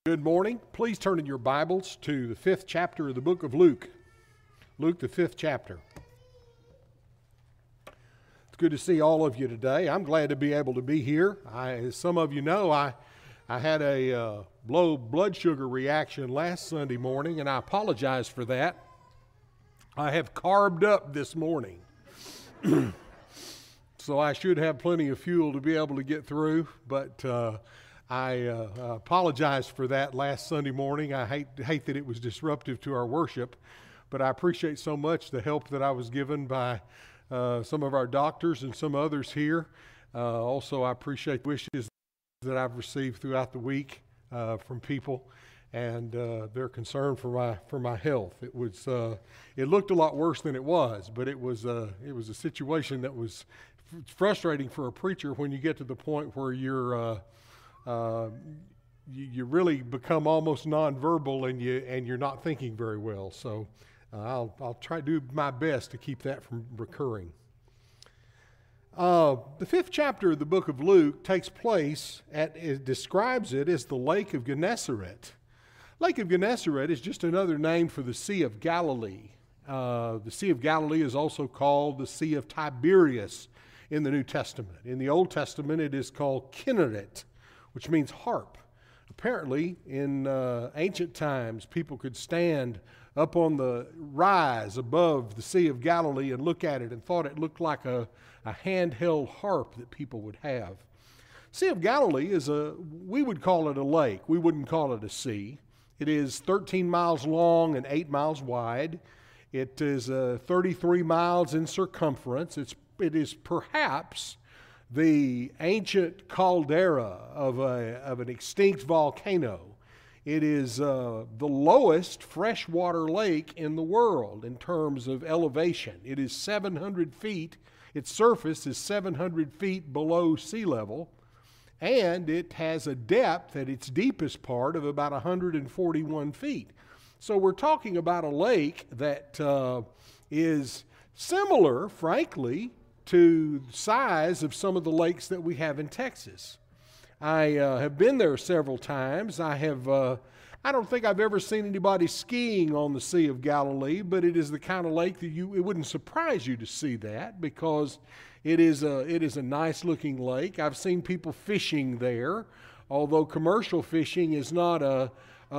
Good morning. Please turn in your Bibles to the 5th chapter of the book of Luke. Luke, the 5th chapter. It's good to see all of you today. I'm glad to be able to be here. As some of you know, I had a low blood sugar reaction last Sunday morning, and I apologize for that. I have carved up this morning. So I should have plenty of fuel to be able to get through, but I apologize for that last Sunday morning. I hate that it was disruptive to our worship, but I appreciate so much the help that I was given by some of our doctors and some others here. Also, I appreciate wishes that I've received throughout the week from people and their concern for my health. It looked a lot worse than it was, but it was a situation that was frustrating for a preacher when you get to the point where you really become almost nonverbal and you're not thinking very well. So I'll try to do my best to keep that from recurring. The 5th chapter of the book of Luke takes place it describes it as the Lake of Gennesaret. Lake of Gennesaret is just another name for the Sea of Galilee. The Sea of Galilee is also called the Sea of Tiberias in the New Testament. In the Old Testament, it is called Kinneret, which means harp. Apparently, in ancient times, people could stand up on the rise above the Sea of Galilee and look at it and thought it looked like a handheld harp that people would have. Sea of Galilee we would call it a lake. We wouldn't call it a sea. It is 13 miles long and 8 miles wide. It is 33 miles in circumference. It is perhaps the ancient caldera of an extinct volcano. It is the lowest freshwater lake in the world in terms of elevation. It is 700 feet. Its surface is 700 feet below sea level, and it has a depth at its deepest part of about 141 feet. So we're talking about a lake that is similar, frankly, to the size of some of the lakes that we have in Texas. I have been there several times. I don't think I've ever seen anybody skiing on the Sea of Galilee, but it is the kind of lake that it wouldn't surprise you to see that because it is a nice looking lake. I've seen people fishing there, although commercial fishing is not a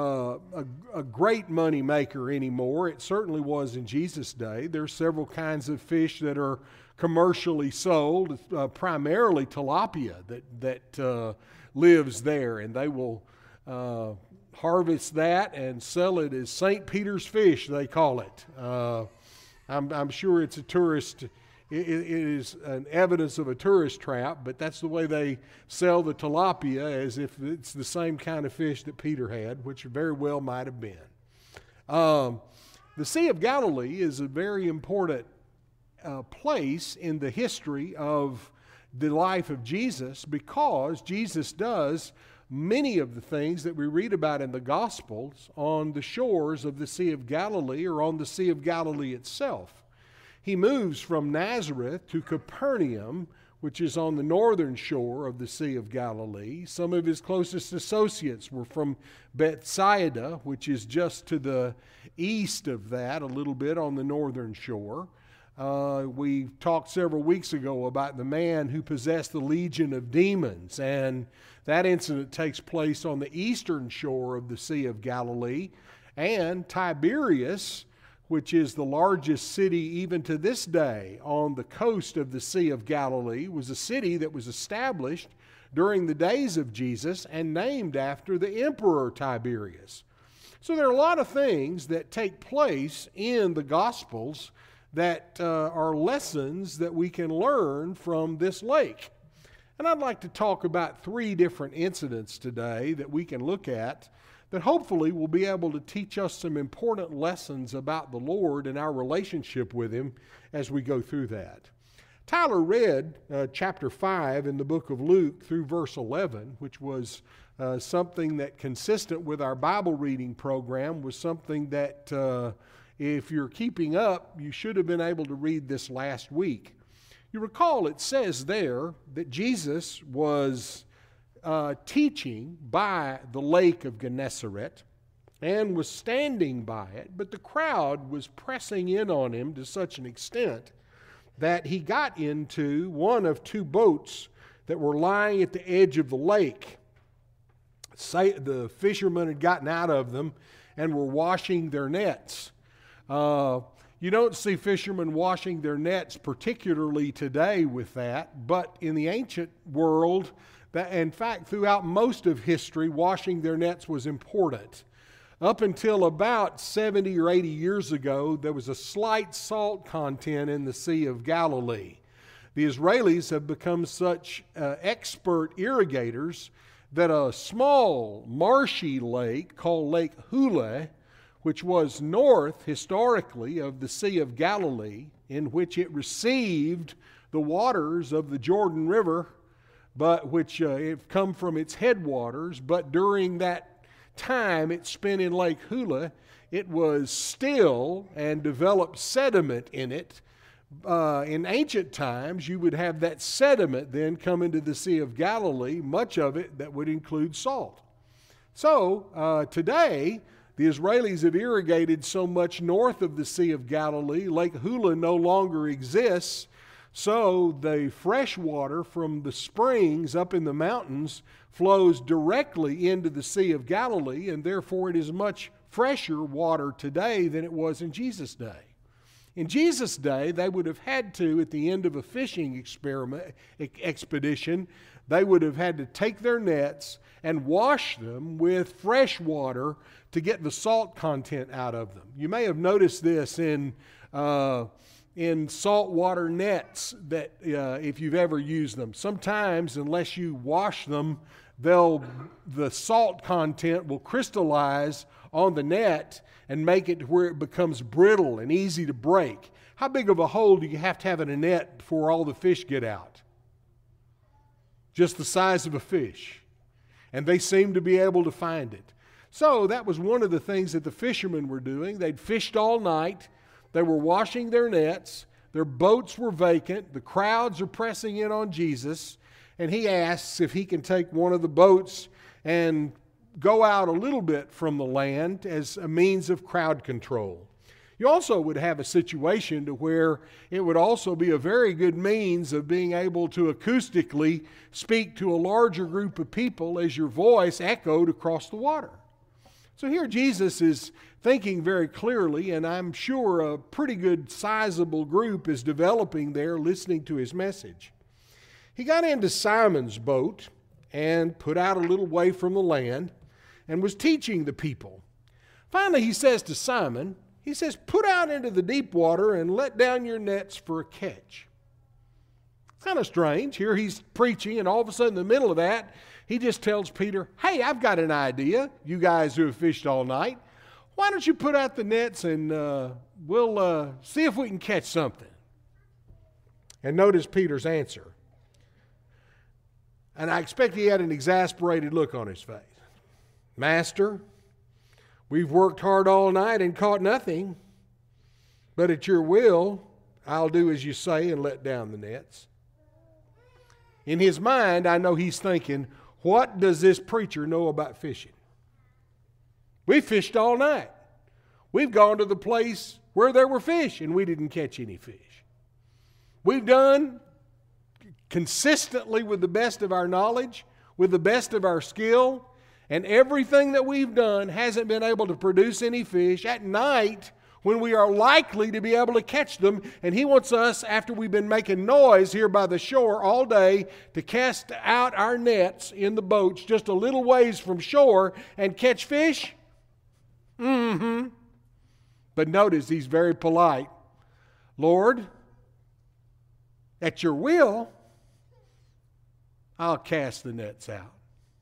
great money maker anymore. It certainly was in Jesus' day. There's several kinds of fish that are commercially sold, primarily tilapia that lives there, and they will harvest that and sell it as St. Peter's fish, they call it. I'm sure it's a tourist. It is an evidence of a tourist trap, but that's the way they sell the tilapia, as if it's the same kind of fish that Peter had, which very well might have been. The Sea of Galilee is a very important place in the history of the life of Jesus because Jesus does many of the things that we read about in the Gospels on the shores of the Sea of Galilee or on the Sea of Galilee itself. He moves from Nazareth to Capernaum, which is on the northern shore of the Sea of Galilee. Some of his closest associates were from Bethsaida, which is just to the east of that, a little bit on the northern shore. We talked several weeks ago about the man who possessed the legion of demons, and that incident takes place on the eastern shore of the Sea of Galilee. And Tiberias, which is the largest city even to this day on the coast of the Sea of Galilee, was a city that was established during the days of Jesus and named after the Emperor Tiberius. So there are a lot of things that take place in the Gospels that are lessons that we can learn from this lake. And I'd like to talk about 3 different incidents today that we can look at that hopefully will be able to teach us some important lessons about the Lord and our relationship with Him as we go through that. Tyler read chapter 5 in the book of Luke through verse 11, which was something that, consistent with our Bible reading program, was something that if you're keeping up, you should have been able to read this last week. You recall it says there that Jesus was teaching by the lake of Gennesaret and was standing by it, but the crowd was pressing in on him to such an extent that he got into one of two boats that were lying at the edge of the lake. The fishermen had gotten out of them and were washing their nets. You don't see fishermen washing their nets particularly today with that, but in the ancient world, in fact, throughout most of history, washing their nets was important. Up until about 70 or 80 years ago, there was a slight salt content in the Sea of Galilee. The Israelis have become such expert irrigators that a small marshy lake called Lake Hula, which was north historically of the Sea of Galilee, in which it received the waters of the Jordan River, but which have come from its headwaters, but during that time it spent in Lake Hula, it was still and developed sediment in it. In ancient times, you would have that sediment then come into the Sea of Galilee, much of it that would include salt. So today, the Israelis have irrigated so much north of the Sea of Galilee, Lake Hula no longer exists, so the fresh water from the springs up in the mountains flows directly into the Sea of Galilee, and therefore it is much fresher water today than it was in Jesus' day. In Jesus' day, they would have had to, at the end of a fishing expedition, they would have had to take their nets and wash them with fresh water to get the salt content out of them. You may have noticed this in saltwater nets that if you've ever used them. Sometimes, unless you wash them, the salt content will crystallize on the net and make it where it becomes brittle and easy to break. How big of a hole do you have to have in a net before all the fish get out? Just the size of a fish. And they seem to be able to find it. So that was one of the things that the fishermen were doing. They'd fished all night. They were washing their nets. Their boats were vacant. The crowds are pressing in on Jesus. And he asks if he can take one of the boats and go out a little bit from the land as a means of crowd control. You also would have a situation to where it would also be a very good means of being able to acoustically speak to a larger group of people as your voice echoed across the water. So here Jesus is thinking very clearly, and I'm sure a pretty good sizable group is developing there listening to his message. He got into Simon's boat and put out a little way from the land and was teaching the people. Finally, he says to Simon, he says, "Put out into the deep water and let down your nets for a catch." It's kind of strange. Here he's preaching, and all of a sudden in the middle of that, he just tells Peter, "Hey, I've got an idea, you guys who have fished all night. Why don't you put out the nets and we'll see if we can catch something." And notice Peter's answer. And I expect he had an exasperated look on his face. "Master, we've worked hard all night and caught nothing, but at your will, I'll do as you say and let down the nets." In his mind, I know he's thinking, what does this preacher know about fishing? We fished all night. We've gone to the place where there were fish and we didn't catch any fish. We've done consistently with the best of our knowledge, with the best of our skill, and everything that we've done hasn't been able to produce any fish at night when we are likely to be able to catch them. And he wants us, after we've been making noise here by the shore all day, to cast out our nets in the boats just a little ways from shore and catch fish? But notice he's very polite. "Lord, at your will, I'll cast the nets out."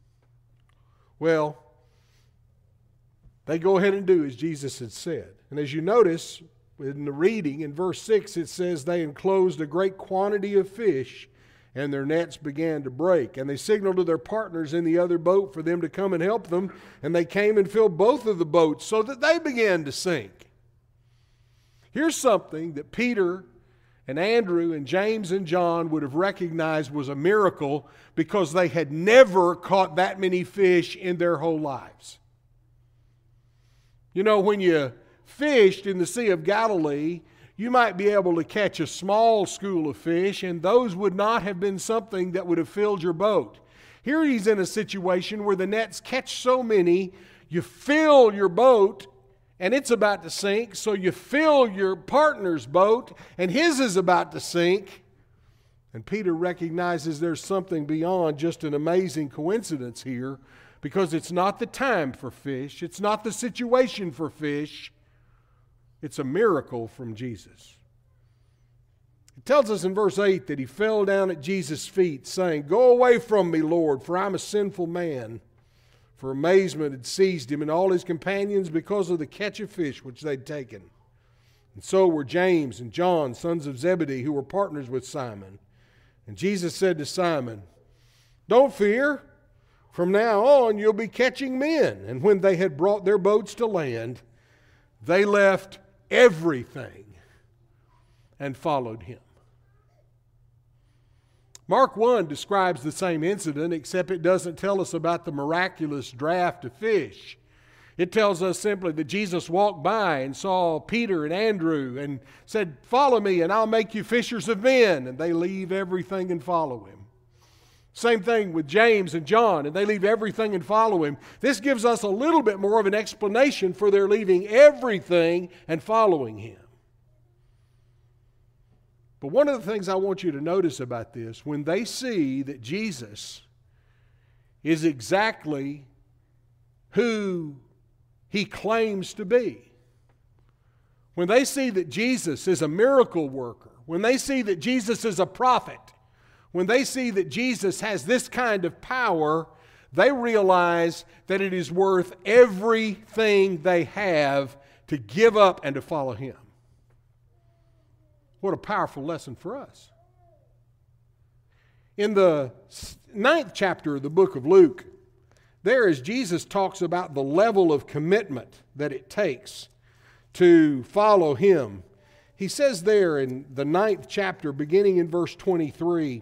Well, they go ahead and do as Jesus had said. And as you notice in the reading in verse 6, it says they enclosed a great quantity of fish and their nets began to break. And they signaled to their partners in the other boat for them to come and help them. And they came and filled both of the boats so that they began to sink. Here's something that Peter and Andrew and James and John would have recognized was a miracle because they had never caught that many fish in their whole lives. You know, when you fished in the Sea of Galilee, you might be able to catch a small school of fish, and those would not have been something that would have filled your boat. Here he's in a situation where the nets catch so many, you fill your boat, and it's about to sink, so you fill your partner's boat, and his is about to sink. And Peter recognizes there's something beyond just an amazing coincidence here, because it's not the time for fish, it's not the situation for fish, it's a miracle from Jesus. It tells us in verse 8 that he fell down at Jesus' feet, saying, "Go away from me, Lord, for I'm a sinful man." For amazement had seized him and all his companions because of the catch of fish which they'd taken. And so were James and John, sons of Zebedee, who were partners with Simon. And Jesus said to Simon, "Don't fear. From now on you'll be catching men." And when they had brought their boats to land, they left everything and followed him. Mark 1 describes the same incident, except it doesn't tell us about the miraculous draft of fish. It tells us simply that Jesus walked by and saw Peter and Andrew and said, "Follow me and I'll make you fishers of men." And they leave everything and follow him. Same thing with James and John, and they leave everything and follow him. This gives us a little bit more of an explanation for their leaving everything and following him. But one of the things I want you to notice about this, when they see that Jesus is exactly who he claims to be, when they see that Jesus is a miracle worker, when they see that Jesus is a prophet, when they see that Jesus has this kind of power, they realize that it is worth everything they have to give up and to follow him. What a powerful lesson for us. In the 9th chapter of the book of Luke, there as Jesus talks about the level of commitment that it takes to follow him, he says there in the 9th chapter, beginning in verse 23,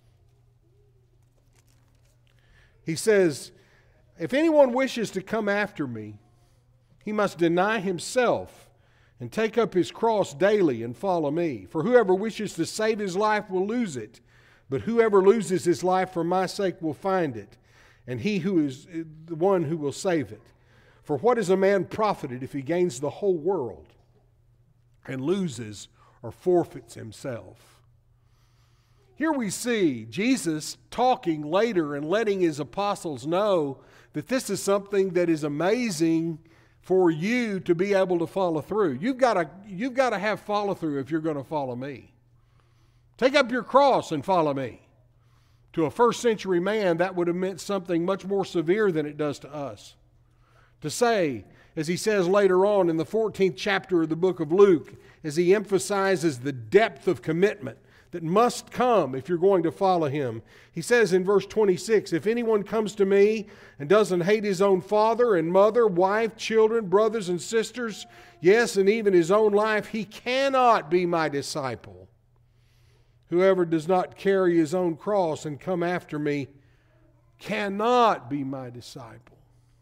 he says, "If anyone wishes to come after me, he must deny himself and take up his cross daily and follow me. For whoever wishes to save his life will lose it, but whoever loses his life for my sake will find it, and he who is the one who will save it. For what is a man profited if he gains the whole world and loses or forfeits himself?" Here we see Jesus talking later and letting his apostles know that this is something that is amazing for you to be able to follow through. You've got to have follow through if you're going to follow me. Take up your cross and follow me. To a first century man, that would have meant something much more severe than it does to us. To say, as he says later on in the 14th chapter of the book of Luke, as he emphasizes the depth of commitment that must come if you're going to follow him. He says in verse 26, "If anyone comes to me and doesn't hate his own father and mother, wife, children, brothers and sisters, yes, and even his own life, he cannot be my disciple. Whoever does not carry his own cross and come after me cannot be my disciple."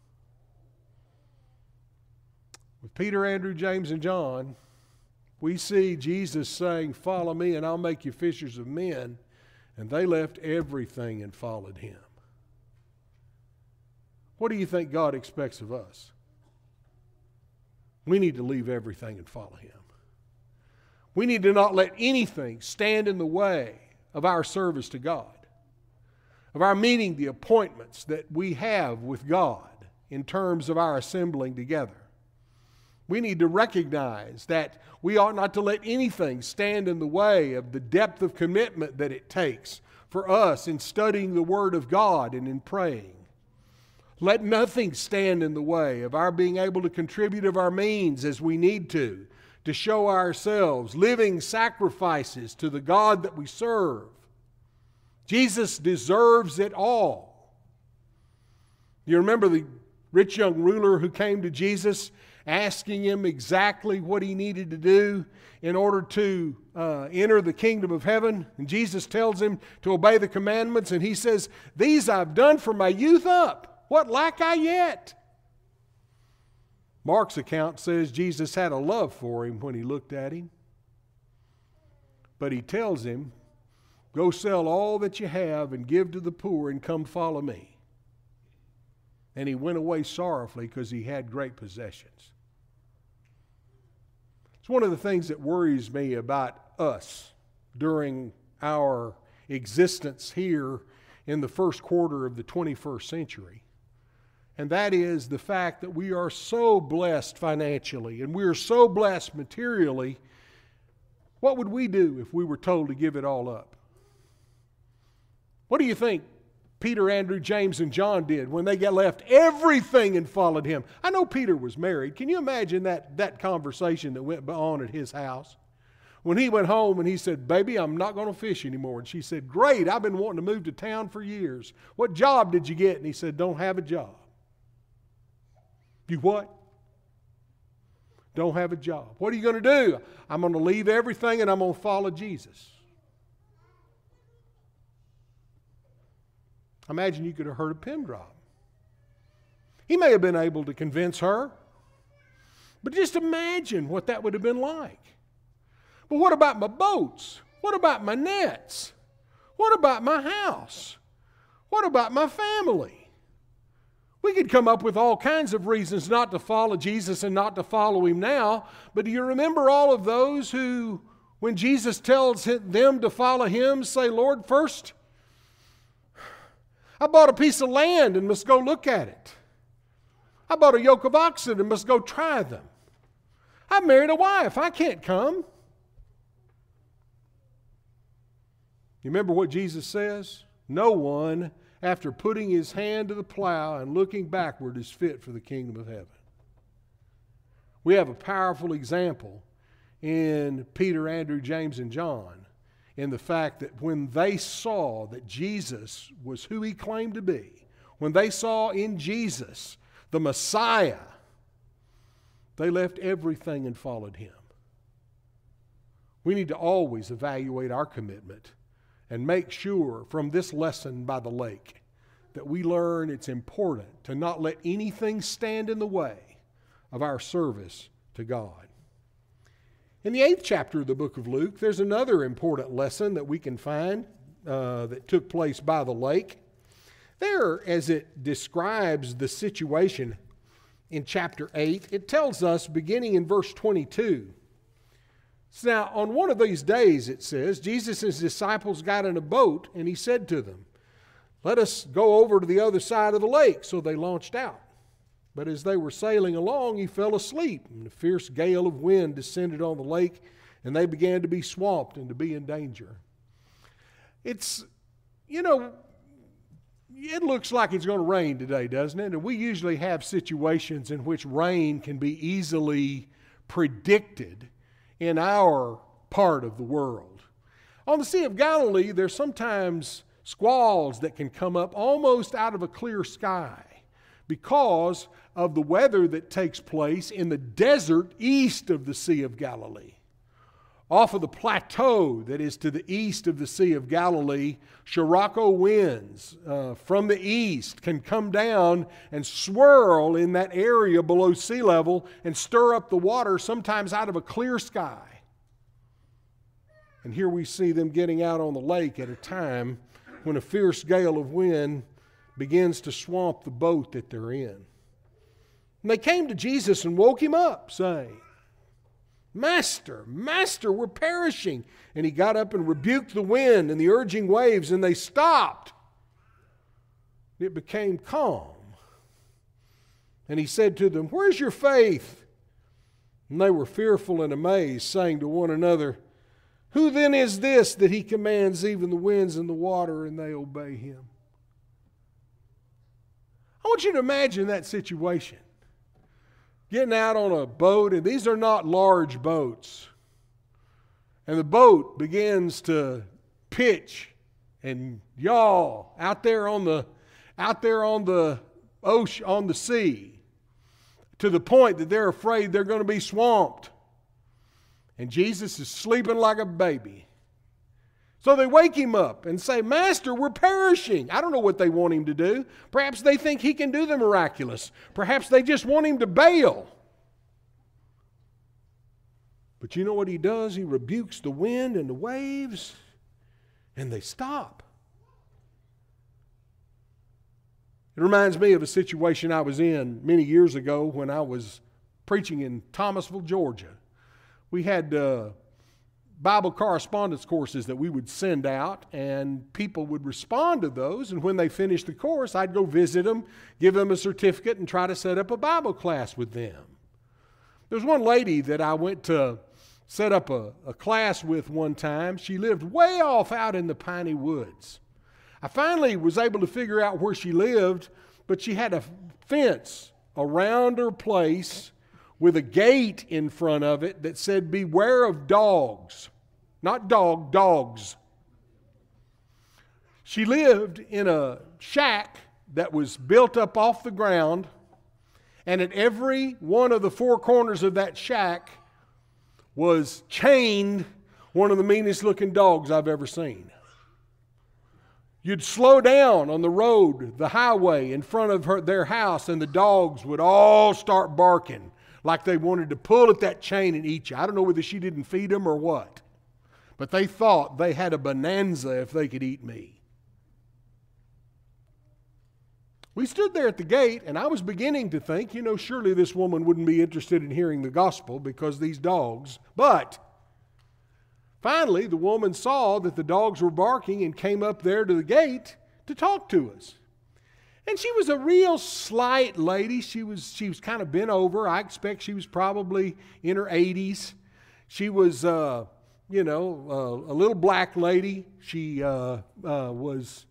With Peter, Andrew, James, and John, we see Jesus saying, "Follow me and I'll make you fishers of men." And they left everything and followed him. What do you think God expects of us? We need to leave everything and follow him. We need to not let anything stand in the way of our service to God, of our meeting the appointments that we have with God in terms of our assembling together. We need to recognize that we ought not to let anything stand in the way of the depth of commitment that it takes for us in studying the Word of God and in praying. Let nothing stand in the way of our being able to contribute of our means as we need to show ourselves living sacrifices to the God that we serve. Jesus deserves it all. You remember the rich young ruler who came to Jesus asking him exactly what he needed to do in order to enter the kingdom of heaven. And Jesus tells him to obey the commandments, and he says, "These I've done from my youth up. What lack I yet?" Mark's account says Jesus had a love for him when he looked at him. But he tells him, "Go sell all that you have and give to the poor and come follow me." And he went away sorrowfully because he had great possessions. It's one of the things that worries me about us during our existence here in the first quarter of the 21st century. And that is the fact that we are so blessed financially and we are so blessed materially. What would we do if we were told to give it all up? What do you think Peter, Andrew, James, and John did when they left everything and followed him? I know Peter was married. Can you imagine that conversation that went on at his house? When he went home and he said, "Baby, I'm not going to fish anymore." And she said, "Great, I've been wanting to move to town for years. What job did you get?" And he said, "Don't have a job." You what? Don't have a job. What are you going to do? "I'm going to leave everything and I'm going to follow Jesus." Imagine you could have heard a pin drop. He may have been able to convince her, but just imagine what that would have been like. But what about my boats? What about my nets? What about my house? What about my family? We could come up with all kinds of reasons not to follow Jesus and not to follow him now, but do you remember all of those who, when Jesus tells them to follow him, say, "Lord, first, I bought a piece of land and must go look at it. I bought a yoke of oxen and must go try them. I married a wife, I can't come." You remember what Jesus says? No one, after putting his hand to the plow and looking backward, is fit for the kingdom of heaven. We have a powerful example in Peter, Andrew, James, and John in the fact that when they saw that Jesus was who he claimed to be, when they saw in Jesus the Messiah, they left everything and followed him. We need to always evaluate our commitment and make sure from this lesson by the lake that we learn it's important to not let anything stand in the way of our service to God. In the 8th chapter of the book of Luke, there's another important lesson that we can find that took place by the lake. There, as it describes the situation in chapter 8, it tells us, beginning in verse 22, so now, on one of these days, it says, Jesus and his disciples got in a boat, and he said to them, "Let us go over to the other side of the lake." So they launched out. But as they were sailing along, he fell asleep, and a fierce gale of wind descended on the lake, and they began to be swamped and to be in danger. It's, it looks like it's going to rain today, doesn't it? And we usually have situations in which rain can be easily predicted in our part of the world. On the Sea of Galilee, there's sometimes squalls that can come up almost out of a clear sky because of the weather that takes place in the desert east of the Sea of Galilee. Off of the plateau that is to the east of the Sea of Galilee, Scirocco winds from the east can come down and swirl in that area below sea level and stir up the water, sometimes out of a clear sky. And here we see them getting out on the lake at a time when a fierce gale of wind begins to swamp the boat that they're in. And they came to Jesus and woke him up, saying, "Master, Master, we're perishing." And he got up and rebuked the wind and the urging waves, and they stopped. It became calm. And he said to them, "Where's your faith?" And they were fearful and amazed, saying to one another, "Who then is this that he commands even the winds and the water, and they obey him?" I want you to imagine that situation. Getting out on a boat, and these are not large boats. And the boat begins to pitch and yaw out there on the ocean, on the sea. to the point that they're afraid they're going to be swamped. And Jesus is sleeping like a baby. So they wake him up and say, Master, we're perishing. I don't know what they want him to do. Perhaps they think he can do the miraculous. Perhaps they just want him to bail. But you know what he does? He rebukes the wind and the waves, and they stop. It reminds me of a situation I was in many years ago when I was preaching in Thomasville, Georgia. We had Bible correspondence courses that we would send out, and people would respond to those, and when they finished the course, I'd go visit them, give them a certificate, and try to set up a Bible class with them. There was one lady that I went to set up a class with one time. She lived way off out in the piney woods. I finally was able to figure out where she lived, but she had a fence around her place with a gate in front of it that said, beware of dogs. Not dog, dogs. She lived in a shack that was built up off the ground, and at every one of the four corners of that shack was chained one of the meanest looking dogs I've ever seen. You'd slow down on the road, the highway in front of their house, and the dogs would all start barking like they wanted to pull at that chain and eat you. I don't know whether she didn't feed them or what, but they thought they had a bonanza if they could eat me. We stood there at the gate, and I was beginning to think, surely this woman wouldn't be interested in hearing the gospel because these dogs. But finally, the woman saw that the dogs were barking and came up there to the gate to talk to us. And she was a real slight lady. She was kind of bent over. I expect she was probably in her 80s. She was, a little black lady. She was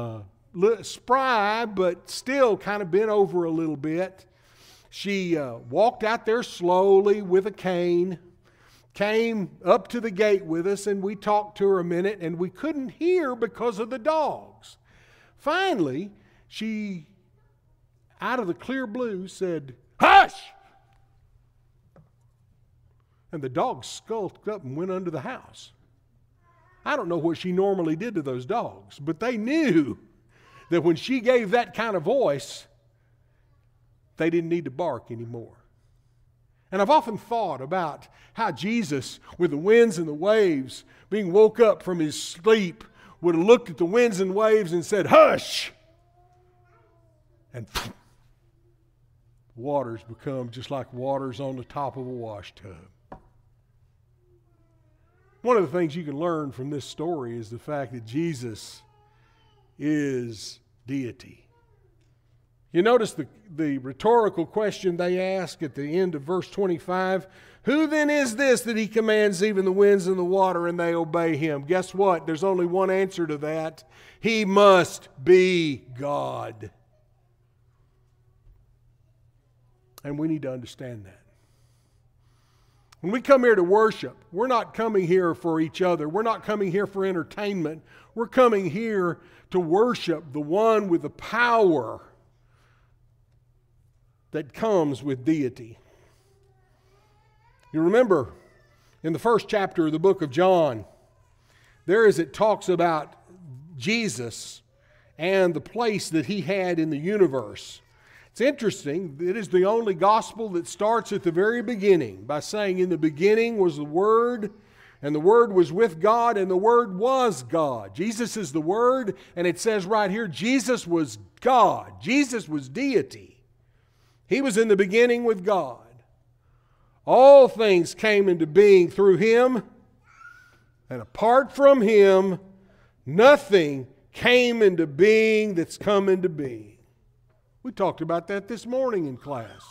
spry, but still kind of bent over a little bit. She walked out there slowly with a cane, came up to the gate with us, and we talked to her a minute, and we couldn't hear because of the dogs. Finally, she, out of the clear blue, said, "Hush!" And the dogs skulked up and went under the house. I don't know what she normally did to those dogs, but they knew that when she gave that kind of voice, they didn't need to bark anymore. And I've often thought about how Jesus, with the winds and the waves, being woke up from his sleep, would have looked at the winds and waves and said, "Hush!" And waters become just like waters on the top of a wash tub. One of the things you can learn from this story is the fact that Jesus is deity. You notice the rhetorical question they ask at the end of verse 25. Who then is this that he commands even the winds and the water and they obey him? Guess what? There's only one answer to that. He must be God. And we need to understand that. When we come here to worship, we're not coming here for each other. We're not coming here for entertainment. We're coming here to worship the one with the power that comes with deity. You remember in the first chapter of the book of John, it talks about Jesus and the place that he had in the universe. It's interesting, it is the only gospel that starts at the very beginning by saying, in the beginning was the Word, and the Word was with God, and the Word was God. Jesus is the Word, and it says right here, Jesus was God. Jesus was deity. He was in the beginning with God. All things came into being through Him, and apart from Him, nothing came into being that's come into being. We talked about that this morning in class.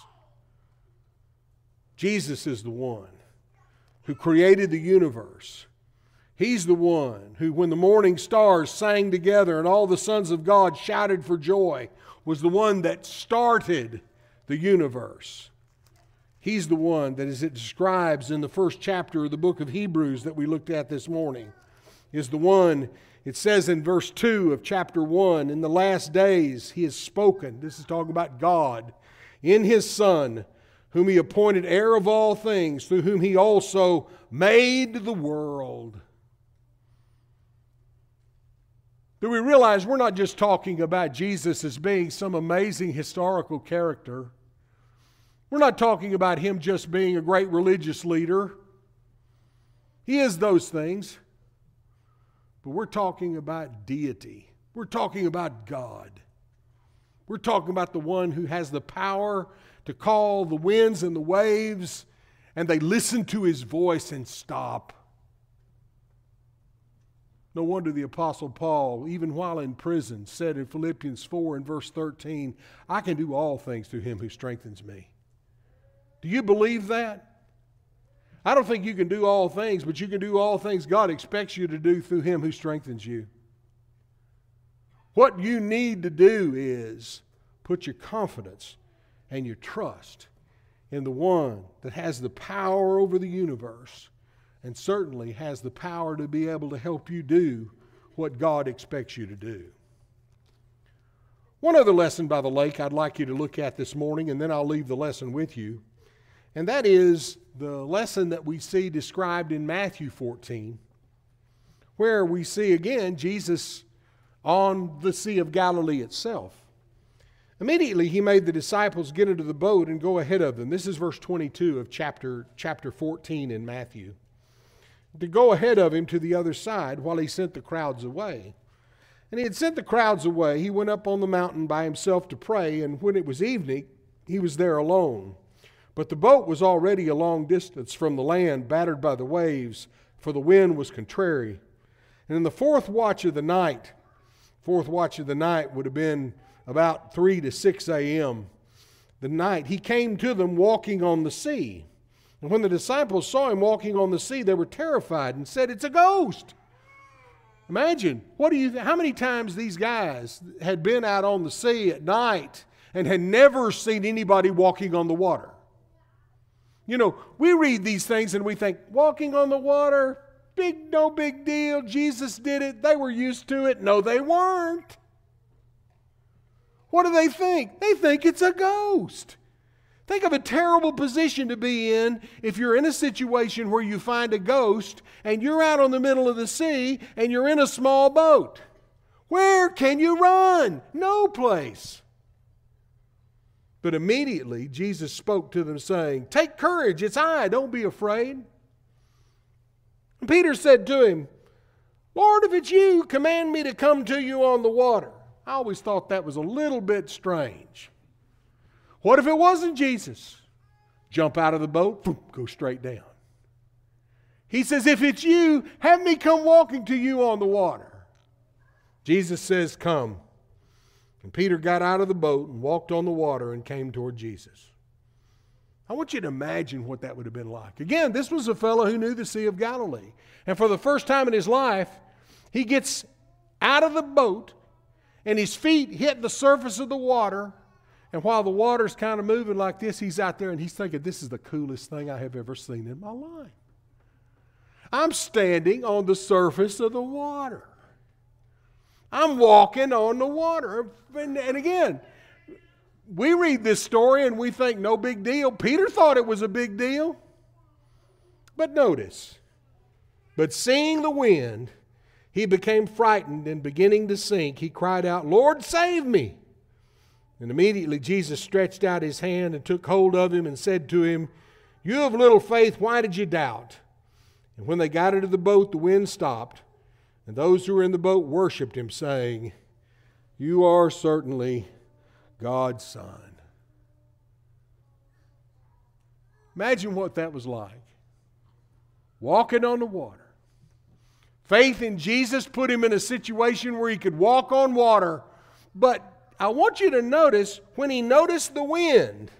Jesus is the one who created the universe. He's the one who, when the morning stars sang together and all the sons of God shouted for joy, was the one that started the universe. He's the one that, as it describes in the first chapter of the book of Hebrews that we looked at this morning, is the one. It says in verse 2 of chapter 1, in the last days He has spoken, this is talking about God, in His Son, whom he appointed heir of all things, through whom he also made the world. Do we realize we're not just talking about Jesus as being some amazing historical character? We're not talking about him just being a great religious leader. He is those things. But we're talking about deity. We're talking about God. We're talking about the one who has the power to call the winds and the waves, and they listen to his voice and stop. No wonder the Apostle Paul, even while in prison, said in Philippians 4 and verse 13, I can do all things through him who strengthens me. Do you believe that? I don't think you can do all things, but you can do all things God expects you to do through him who strengthens you. What you need to do is put your confidence and your trust in the one that has the power over the universe, and certainly has the power to be able to help you do what God expects you to do. One other lesson by the lake I'd like you to look at this morning, and then I'll leave the lesson with you. And that is the lesson that we see described in Matthew 14, where we see again Jesus on the Sea of Galilee itself. Immediately he made the disciples get into the boat and go ahead of them. This is verse 22 of chapter 14 in Matthew. To go ahead of him to the other side while he sent the crowds away. And he had sent the crowds away. He went up on the mountain by himself to pray, and when it was evening, he was there alone. But the boat was already a long distance from the land, battered by the waves, for the wind was contrary. And in the fourth watch of the night would have been about 3 to 6 a.m. He came to them walking on the sea. And when the disciples saw him walking on the sea, they were terrified and said, it's a ghost. Imagine, how many times these guys had been out on the sea at night and had never seen anybody walking on the water? You know, we read these things and we think, walking on the water, no big deal. Jesus did it. They were used to it. No, they weren't. What do they think? They think it's a ghost. Think of a terrible position to be in if you're in a situation where you find a ghost and you're out on the middle of the sea and you're in a small boat. Where can you run? No place. But immediately Jesus spoke to them saying, take courage, it's I, don't be afraid. And Peter said to him, Lord, if it's you, command me to come to you on the water. I always thought that was a little bit strange. What if it wasn't Jesus? Jump out of the boat, boom, go straight down. He says, if it's you, have me come walking to you on the water. Jesus says, come. And Peter got out of the boat and walked on the water and came toward Jesus. I want you to imagine what that would have been like. Again, this was a fellow who knew the Sea of Galilee. And for the first time in his life, he gets out of the boat and his feet hit the surface of the water. And while the water's kind of moving like this, he's out there and he's thinking, this is the coolest thing I have ever seen in my life. I'm standing on the surface of the water. I'm walking on the water. And again, we read this story and we think no big deal. Peter thought it was a big deal. But notice, but seeing the wind, he became frightened and beginning to sink, he cried out, Lord, save me. And immediately Jesus stretched out his hand and took hold of him and said to him, you of little faith, why did you doubt? And when they got into the boat, the wind stopped, and those who were in the boat worshiped him, saying, you are certainly God's Son. Imagine what that was like. Walking on the water. Faith in Jesus put him in a situation where he could walk on water, but I want you to notice when he noticed the wind,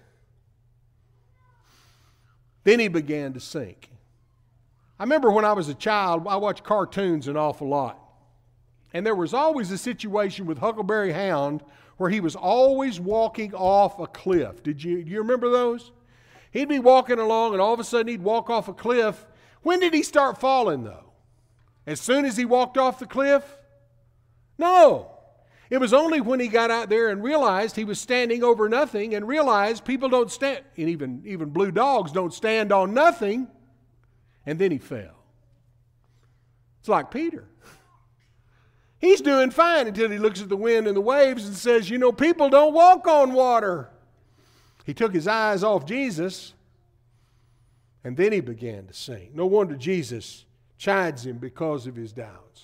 then he began to sink. I remember when I was a child, I watched cartoons an awful lot. And there was always a situation with Huckleberry Hound where he was always walking off a cliff. Do you remember those? He'd be walking along and all of a sudden he'd walk off a cliff. When did he start falling though? As soon as he walked off the cliff? No. It was only when he got out there and realized he was standing over nothing and realized people don't stand, and even blue dogs don't stand on nothing, and then he fell. It's like Peter. He's doing fine until he looks at the wind and the waves and says, you know, people don't walk on water. He took his eyes off Jesus, and then he began to sink. No wonder Jesus chides him because of his doubts.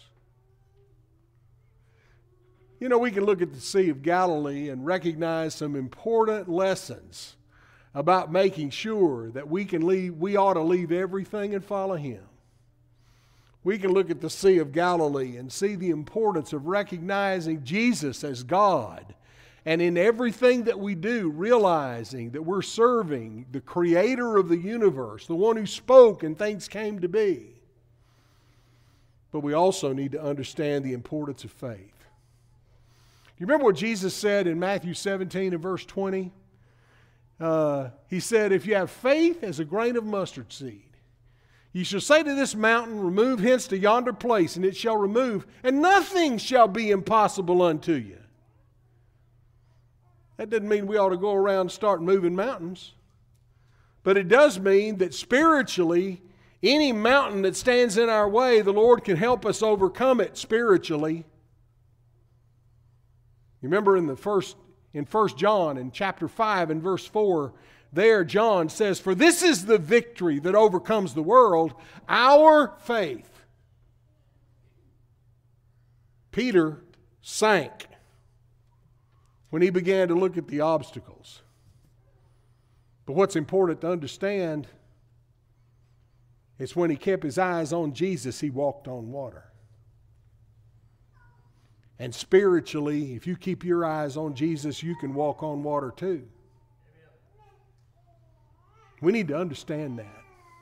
You know, we can look at the Sea of Galilee and recognize some important lessons about making sure that we ought to leave everything and follow Him. We can look at the Sea of Galilee and see the importance of recognizing Jesus as God, and in everything that we do, realizing that we're serving the Creator of the universe, the one who spoke and things came to be. But we also need to understand the importance of faith. You remember what Jesus said in Matthew 17 and verse 20? He said, if you have faith as a grain of mustard seed, you shall say to this mountain, remove hence to yonder place, and it shall remove, and nothing shall be impossible unto you. That doesn't mean we ought to go around and start moving mountains. But it does mean that spiritually, any mountain that stands in our way, the Lord can help us overcome it spiritually. You remember in 1 John in chapter 5 and verse 4, there John says, for this is the victory that overcomes the world, our faith. Peter sank when he began to look at the obstacles. But what's important to understand is when he kept his eyes on Jesus, he walked on water. And spiritually, if you keep your eyes on Jesus, you can walk on water too. We need to understand that.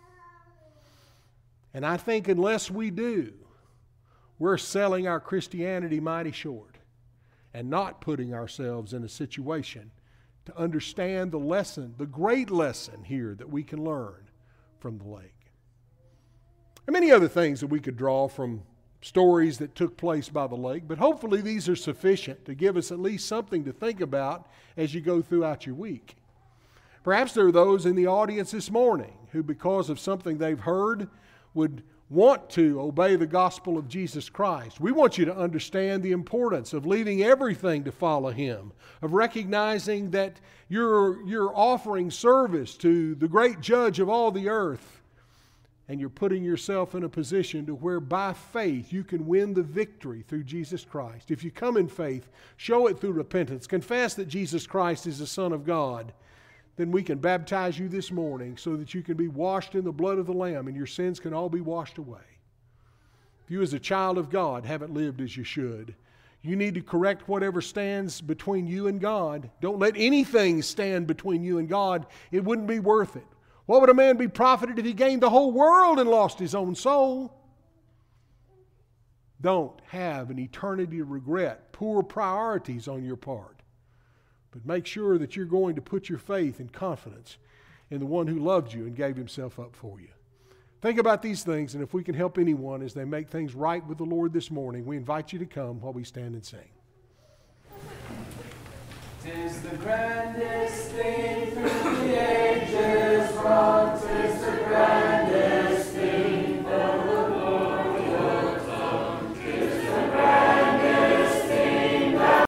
And I think unless we do, we're selling our Christianity mighty short and not putting ourselves in a situation to understand the lesson, the great lesson here that we can learn from the lake. And many other things that we could draw from stories that took place by the lake, but hopefully these are sufficient to give us at least something to think about as you go throughout your week. Perhaps there are those in the audience this morning who, because of something they've heard, would want to obey the gospel of Jesus Christ. We want you to understand the importance of leaving everything to follow Him, of recognizing that you're offering service to the great judge of all the earth, and you're putting yourself in a position to where by faith you can win the victory through Jesus Christ. If you come in faith, show it through repentance, confess that Jesus Christ is the Son of God, then we can baptize you this morning so that you can be washed in the blood of the Lamb and your sins can all be washed away. If you as a child of God haven't lived as you should, you need to correct whatever stands between you and God. Don't let anything stand between you and God. It wouldn't be worth it. What would a man be profited if he gained the whole world and lost his own soul? Don't have an eternity of regret, poor priorities on your part. But make sure that you're going to put your faith and confidence in the one who loved you and gave Himself up for you. Think about these things, and if we can help anyone as they make things right with the Lord this morning, we invite you to come while we stand and sing. 'Tis the grandest thing